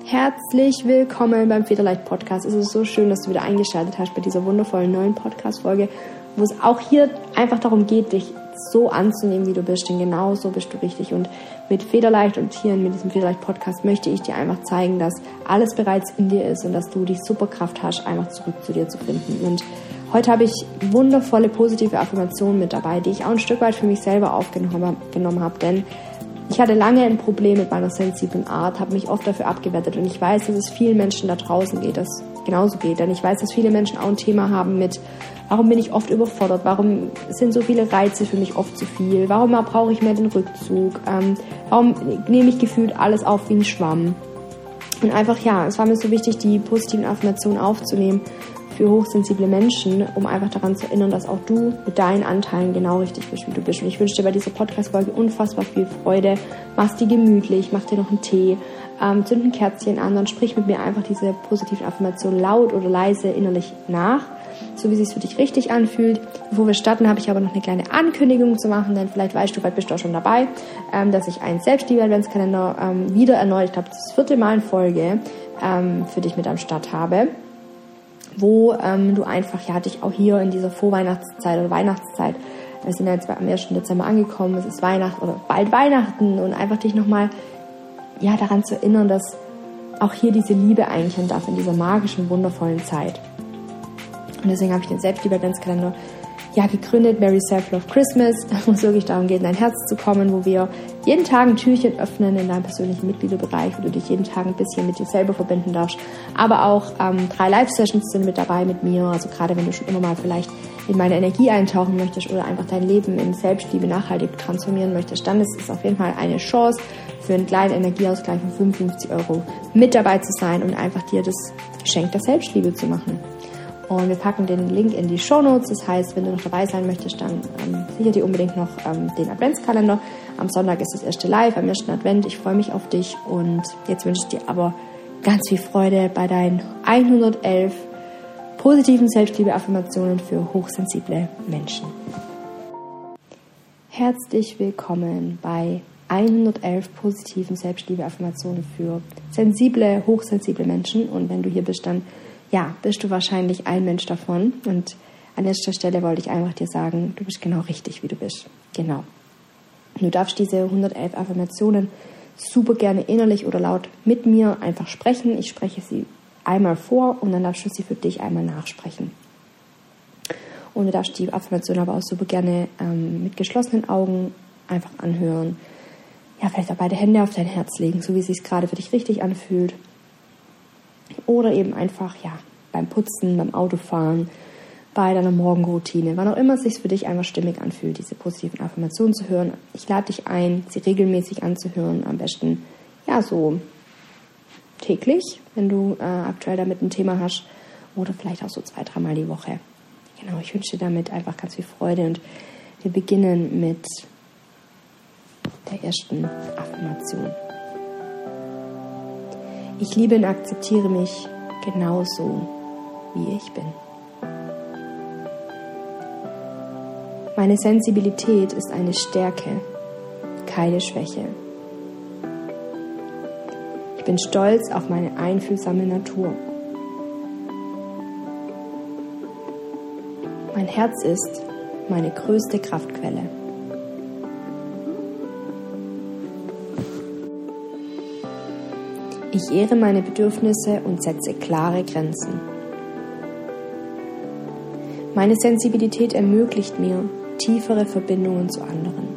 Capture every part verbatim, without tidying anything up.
Herzlich willkommen beim Federleicht Podcast. Es ist so schön, dass du wieder eingeschaltet hast bei dieser wundervollen neuen Podcast-Folge, wo es auch hier einfach darum geht, dich so anzunehmen, wie du bist, denn genau so bist du richtig. Und mit Federleicht und hier mit diesem Federleicht Podcast möchte ich dir einfach zeigen, dass alles bereits in dir ist und dass du die Superkraft hast, einfach zurück zu dir zu finden. Und heute habe ich wundervolle, positive Affirmationen mit dabei, die ich auch ein Stück weit für mich selber aufgenommen habe, denn ich hatte lange ein Problem mit meiner sensiblen Art, habe mich oft dafür abgewertet und ich weiß, dass es vielen Menschen da draußen geht, das genauso geht. Denn ich weiß, dass viele Menschen auch ein Thema haben mit, warum bin ich oft überfordert, warum sind so viele Reize für mich oft zu viel, warum brauche ich mehr den Rückzug, ähm, warum nehme ich gefühlt alles auf wie ein Schwamm. Und einfach, ja, es war mir so wichtig, die positiven Affirmationen aufzunehmen für hochsensible Menschen, um einfach daran zu erinnern, dass auch du mit deinen Anteilen genau richtig bist, wie du bist. Und ich wünsche dir bei dieser Podcast-Folge unfassbar viel Freude. Mach's dir gemütlich, mach dir noch einen Tee, ähm, zünd ein Kerzchen an und sprich mit mir einfach diese positiven Affirmationen laut oder leise innerlich nach, so wie es sich für dich richtig anfühlt. Bevor wir starten, habe ich aber noch eine kleine Ankündigung zu machen, denn vielleicht weißt du, vielleicht bist du auch schon dabei, ähm, dass ich einen Selbstliebe-Adventskalender ähm, wieder erneut, ich glaube das vierte Mal in Folge, ähm, für dich mit am Start habe, wo ähm, du einfach, ja, dich auch hier in dieser Vorweihnachtszeit oder Weihnachtszeit, wir sind ja jetzt am ersten Dezember angekommen, es ist Weihnachten oder bald Weihnachten und einfach dich nochmal, ja, daran zu erinnern, dass auch hier diese Liebe einkehren darf in dieser magischen, wundervollen Zeit. Und deswegen habe ich den Selbstliebe-Adventskalender ja gegründet, Merry Self-Love Christmas, wo es wirklich darum geht, in dein Herz zu kommen, wo wir jeden Tag ein Türchen öffnen in deinem persönlichen Mitgliederbereich, wo du dich jeden Tag ein bisschen mit dir selber verbinden darfst. Aber auch ähm, drei Live-Sessions sind mit dabei mit mir, also gerade wenn du schon immer mal vielleicht in meine Energie eintauchen möchtest oder einfach dein Leben in Selbstliebe nachhaltig transformieren möchtest, dann ist es auf jeden Fall eine Chance für einen kleinen Energieausgleich von fünfundfünfzig Euro mit dabei zu sein und einfach dir das Geschenk der Selbstliebe zu machen. Und wir packen den Link in die Shownotes. Das heißt, wenn du noch dabei sein möchtest, dann ähm, sicher dir unbedingt noch ähm, den Adventskalender. Am Sonntag ist das erste Live, am ersten Advent. Ich freue mich auf dich. Und jetzt wünsche ich dir aber ganz viel Freude bei deinen hundertelf positiven Selbstliebe-Affirmationen für hochsensible Menschen. Herzlich willkommen bei hundertelf positiven Selbstliebe-Affirmationen für sensible, hochsensible Menschen. Und wenn du hier bist, dann ja, bist du wahrscheinlich ein Mensch davon. Und an erster Stelle wollte ich einfach dir sagen, du bist genau richtig, wie du bist. Genau. Du darfst diese hundertelf Affirmationen super gerne innerlich oder laut mit mir einfach sprechen. Ich spreche sie einmal vor und dann darfst du sie für dich einmal nachsprechen. Und du darfst die Affirmation aber auch super gerne ähm, mit geschlossenen Augen einfach anhören. Ja, vielleicht auch beide Hände auf dein Herz legen, so wie es sich gerade für dich richtig anfühlt. Oder eben einfach, ja, beim Putzen, beim Autofahren, bei deiner Morgenroutine, wann auch immer es sich für dich einfach stimmig anfühlt, diese positiven Affirmationen zu hören. Ich lade dich ein, sie regelmäßig anzuhören, am besten, ja, so täglich, wenn du äh, aktuell damit ein Thema hast, oder vielleicht auch so zwei, dreimal die Woche. Genau, ich wünsche dir damit einfach ganz viel Freude und wir beginnen mit der ersten Affirmation. Ich liebe und akzeptiere mich genauso, wie ich bin. Meine Sensibilität ist eine Stärke, keine Schwäche. Ich bin stolz auf meine einfühlsame Natur. Mein Herz ist meine größte Kraftquelle. Ich ehre meine Bedürfnisse und setze klare Grenzen. Meine Sensibilität ermöglicht mir tiefere Verbindungen zu anderen.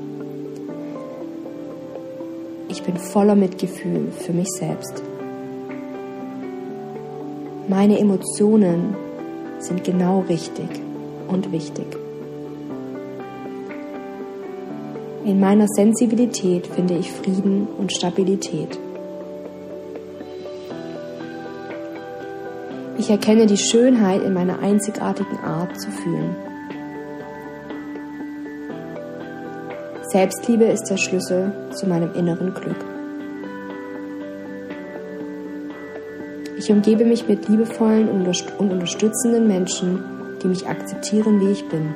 Ich bin voller Mitgefühl für mich selbst. Meine Emotionen sind genau richtig und wichtig. In meiner Sensibilität finde ich Frieden und Stabilität. Ich erkenne die Schönheit in meiner einzigartigen Art zu fühlen. Selbstliebe ist der Schlüssel zu meinem inneren Glück. Ich umgebe mich mit liebevollen und unterstützenden Menschen, die mich akzeptieren, wie ich bin.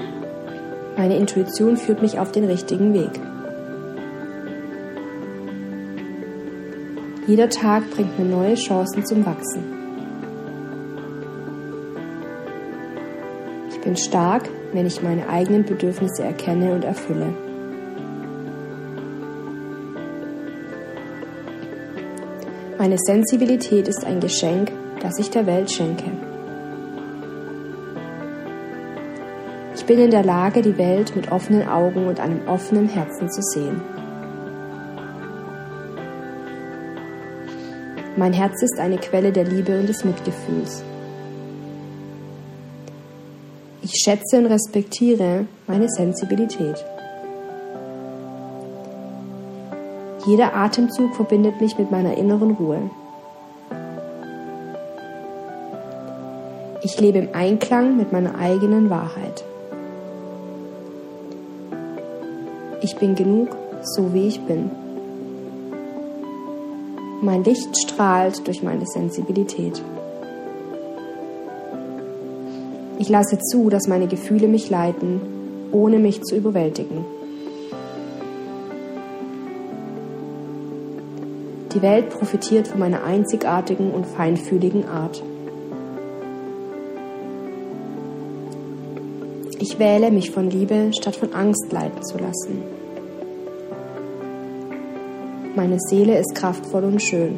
Meine Intuition führt mich auf den richtigen Weg. Jeder Tag bringt mir neue Chancen zum Wachsen. Ich bin stark, wenn ich meine eigenen Bedürfnisse erkenne und erfülle. Meine Sensibilität ist ein Geschenk, das ich der Welt schenke. Ich bin in der Lage, die Welt mit offenen Augen und einem offenen Herzen zu sehen. Mein Herz ist eine Quelle der Liebe und des Mitgefühls. Ich schätze und respektiere meine Sensibilität. Jeder Atemzug verbindet mich mit meiner inneren Ruhe. Ich lebe im Einklang mit meiner eigenen Wahrheit. Ich bin genug, so wie ich bin. Mein Licht strahlt durch meine Sensibilität. Ich lasse zu, dass meine Gefühle mich leiten, ohne mich zu überwältigen. Die Welt profitiert von meiner einzigartigen und feinfühligen Art. Ich wähle, mich von Liebe statt von Angst leiten zu lassen. Meine Seele ist kraftvoll und schön.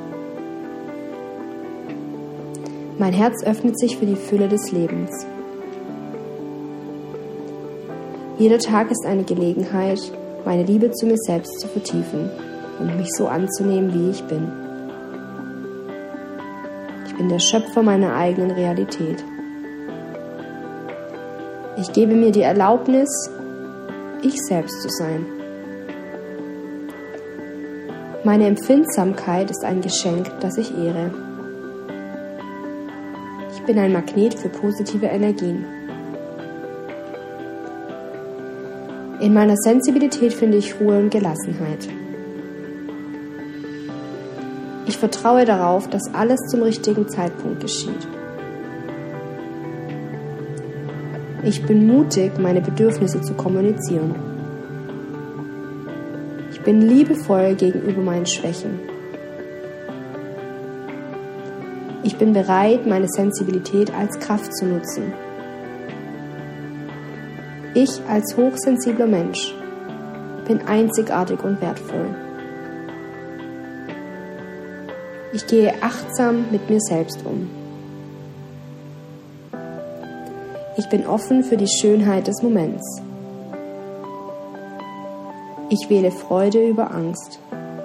Mein Herz öffnet sich für die Fülle des Lebens. Jeder Tag ist eine Gelegenheit, meine Liebe zu mir selbst zu vertiefen und mich so anzunehmen, wie ich bin. Ich bin der Schöpfer meiner eigenen Realität. Ich gebe mir die Erlaubnis, ich selbst zu sein. Meine Empfindsamkeit ist ein Geschenk, das ich ehre. Ich bin ein Magnet für positive Energien. In meiner Sensibilität finde ich Ruhe und Gelassenheit. Ich vertraue darauf, dass alles zum richtigen Zeitpunkt geschieht. Ich bin mutig, meine Bedürfnisse zu kommunizieren. Ich bin liebevoll gegenüber meinen Schwächen. Ich bin bereit, meine Sensibilität als Kraft zu nutzen. Ich als hochsensibler Mensch bin einzigartig und wertvoll. Ich gehe achtsam mit mir selbst um. Ich bin offen für die Schönheit des Moments. Ich wähle Freude über Angst.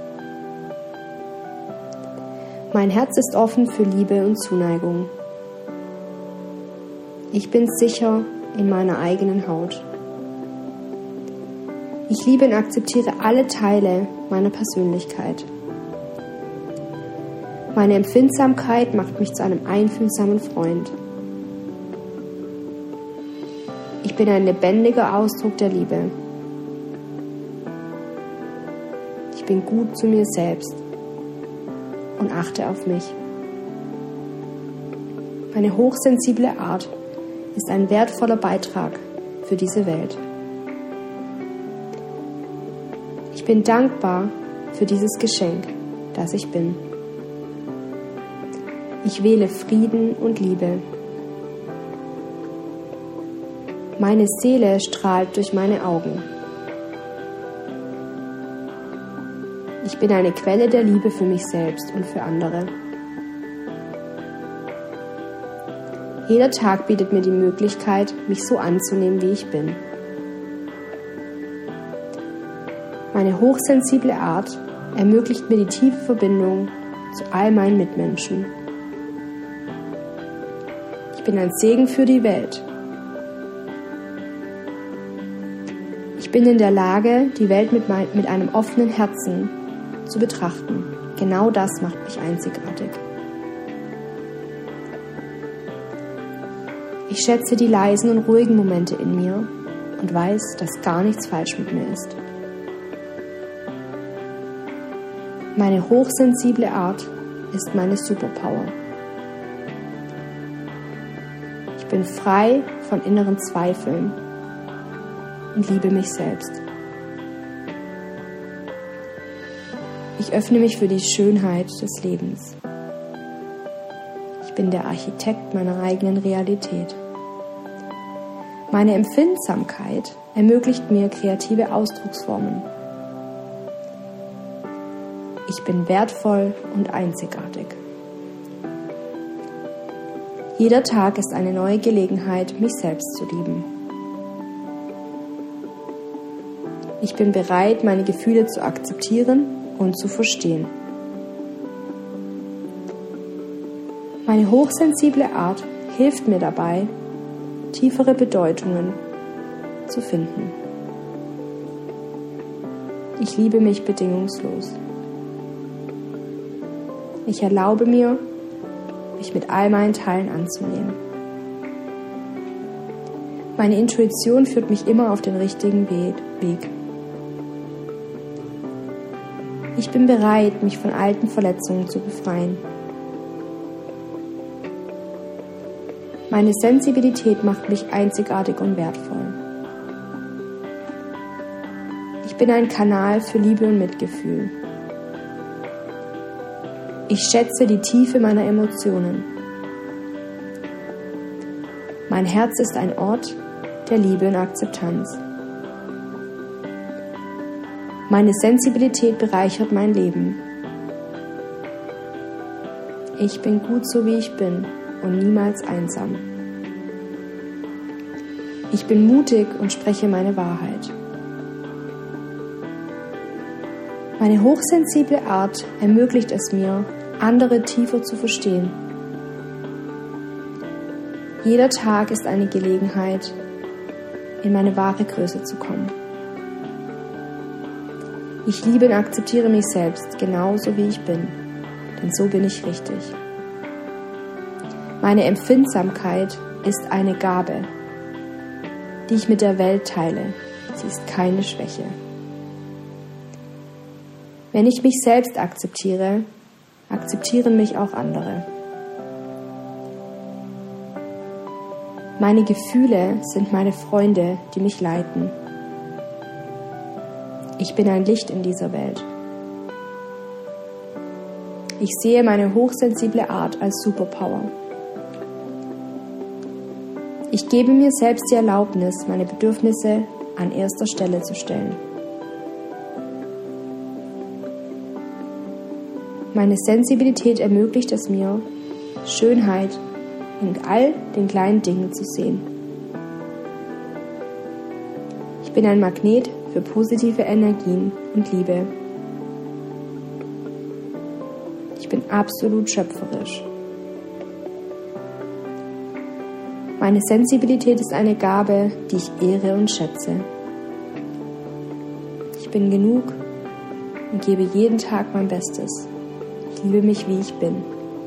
Mein Herz ist offen für Liebe und Zuneigung. Ich bin sicher in meiner eigenen Haut. Ich liebe und akzeptiere alle Teile meiner Persönlichkeit. Meine Empfindsamkeit macht mich zu einem einfühlsamen Freund. Ich bin ein lebendiger Ausdruck der Liebe. Ich bin gut zu mir selbst und achte auf mich. Meine hochsensible Art ist ein wertvoller Beitrag für diese Welt. Ich bin dankbar für dieses Geschenk, das ich bin. Ich wähle Frieden und Liebe. Meine Seele strahlt durch meine Augen. Ich bin eine Quelle der Liebe für mich selbst und für andere. Jeder Tag bietet mir die Möglichkeit, mich so anzunehmen, wie ich bin. Meine hochsensible Art ermöglicht mir die tiefe Verbindung zu all meinen Mitmenschen. Ich bin ein Segen für die Welt. Ich bin in der Lage, die Welt mit, mein, mit einem offenen Herzen zu betrachten. Genau das macht mich einzigartig. Ich schätze die leisen und ruhigen Momente in mir und weiß, dass gar nichts falsch mit mir ist. Meine hochsensible Art ist meine Superpower. Ich bin frei von inneren Zweifeln und liebe mich selbst. Ich öffne mich für die Schönheit des Lebens. Ich bin der Architekt meiner eigenen Realität. Meine Empfindsamkeit ermöglicht mir kreative Ausdrucksformen. Ich bin wertvoll und einzigartig. Jeder Tag ist eine neue Gelegenheit, mich selbst zu lieben. Ich bin bereit, meine Gefühle zu akzeptieren und zu verstehen. Meine hochsensible Art hilft mir dabei, tiefere Bedeutungen zu finden. Ich liebe mich bedingungslos. Ich erlaube mir, mich mit all meinen Teilen anzunehmen. Meine Intuition führt mich immer auf den richtigen Weg. Ich bin bereit, mich von alten Verletzungen zu befreien. Meine Sensibilität macht mich einzigartig und wertvoll. Ich bin ein Kanal für Liebe und Mitgefühl. Ich schätze die Tiefe meiner Emotionen. Mein Herz ist ein Ort der Liebe und Akzeptanz. Meine Sensibilität bereichert mein Leben. Ich bin gut so wie ich bin und niemals einsam. Ich bin mutig und spreche meine Wahrheit. Meine hochsensible Art ermöglicht es mir, andere tiefer zu verstehen. Jeder Tag ist eine Gelegenheit, in meine wahre Größe zu kommen. Ich liebe und akzeptiere mich selbst, genauso wie ich bin, denn so bin ich richtig. Meine Empfindsamkeit ist eine Gabe, die ich mit der Welt teile. Sie ist keine Schwäche. Wenn ich mich selbst akzeptiere, akzeptieren mich auch andere. Meine Gefühle sind meine Freunde, die mich leiten. Ich bin ein Licht in dieser Welt. Ich sehe meine hochsensible Art als Superpower. Ich gebe mir selbst die Erlaubnis, meine Bedürfnisse an erster Stelle zu stellen. Meine Sensibilität ermöglicht es mir, Schönheit in all den kleinen Dingen zu sehen. Ich bin ein Magnet für positive Energien und Liebe. Ich bin absolut schöpferisch. Meine Sensibilität ist eine Gabe, die ich ehre und schätze. Ich bin genug und gebe jeden Tag mein Bestes. Ich liebe mich, wie ich bin.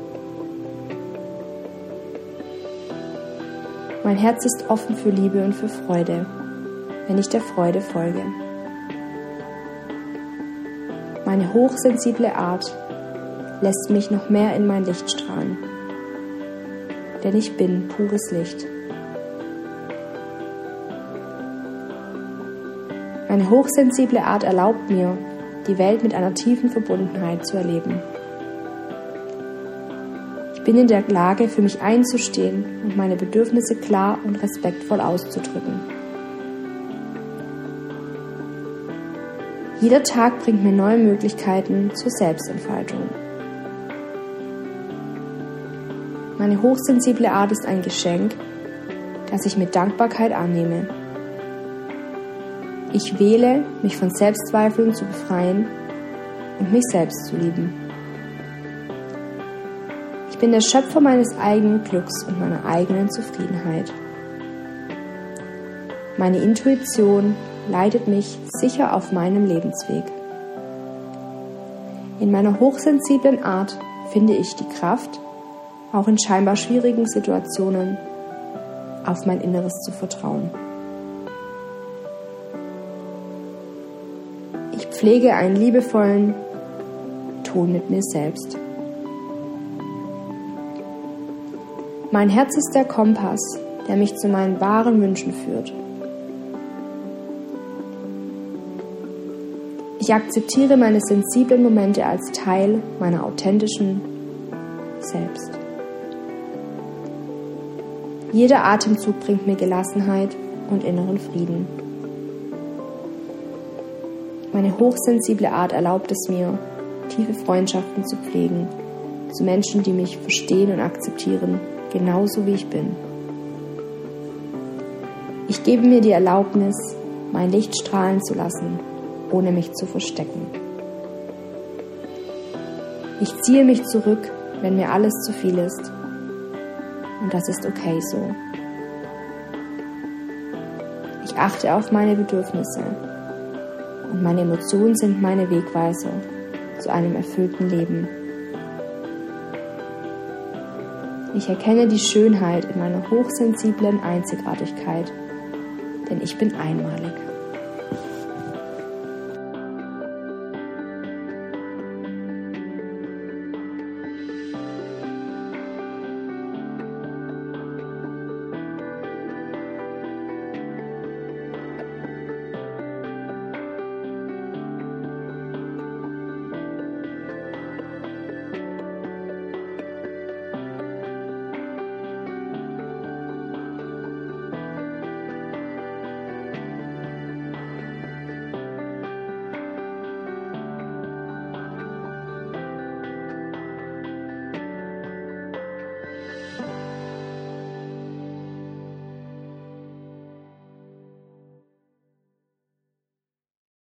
Mein Herz ist offen für Liebe und für Freude, wenn ich der Freude folge. Meine hochsensible Art lässt mich noch mehr in mein Licht strahlen, denn ich bin pures Licht. Meine hochsensible Art erlaubt mir, die Welt mit einer tiefen Verbundenheit zu erleben. Ich bin in der Lage, für mich einzustehen und meine Bedürfnisse klar und respektvoll auszudrücken. Jeder Tag bringt mir neue Möglichkeiten zur Selbstentfaltung. Meine hochsensible Art ist ein Geschenk, das ich mit Dankbarkeit annehme. Ich wähle, mich von Selbstzweifeln zu befreien und mich selbst zu lieben. Ich bin der Schöpfer meines eigenen Glücks und meiner eigenen Zufriedenheit. Meine Intuition leitet mich sicher auf meinem Lebensweg. In meiner hochsensiblen Art finde ich die Kraft, auch in scheinbar schwierigen Situationen auf mein Inneres zu vertrauen. Ich pflege einen liebevollen Ton mit mir selbst. Mein Herz ist der Kompass, der mich zu meinen wahren Wünschen führt. Ich akzeptiere meine sensiblen Momente als Teil meiner authentischen Selbst. Jeder Atemzug bringt mir Gelassenheit und inneren Frieden. Meine hochsensible Art erlaubt es mir, tiefe Freundschaften zu pflegen, zu Menschen, die mich verstehen und akzeptieren, genauso wie ich bin. Ich gebe mir die Erlaubnis, mein Licht strahlen zu lassen, ohne mich zu verstecken. Ich ziehe mich zurück, wenn mir alles zu viel ist. Und das ist okay so. Ich achte auf meine Bedürfnisse. Und meine Emotionen sind meine Wegweiser zu einem erfüllten Leben. Ich erkenne die Schönheit in meiner hochsensiblen Einzigartigkeit, denn ich bin einmalig.